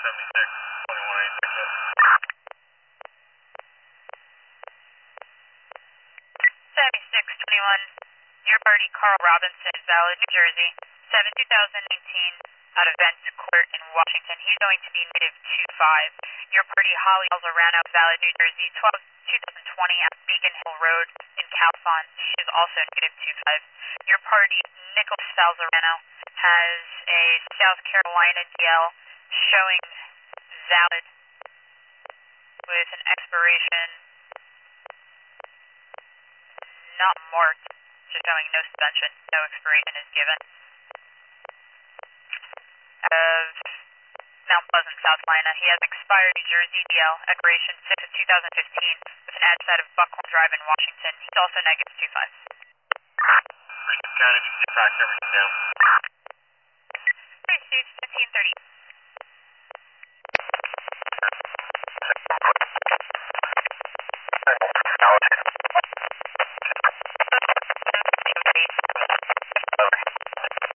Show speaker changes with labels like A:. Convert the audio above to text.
A: 7621, your party, Carl Robinson, Valid, New Jersey, 7-2019, out of Vents Court in Washington. He's going to be native 25. Your party, Holly Alzarano, Valid, New Jersey, 2020, at Beacon Hill Road in Calfon. She is also native 25. Your party, Nicholas Alzarano, has a South Carolina DL showing valid with an expiration not marked, just showing no suspension, no expiration is given. Of Mount Pleasant, South Carolina, he has expired New Jersey DL, expiration 6 of 2015, with an outside of Buckhorn Drive in Washington. He's also negative 25.
B: County, track everything down.
A: Okay, Steve, 1530.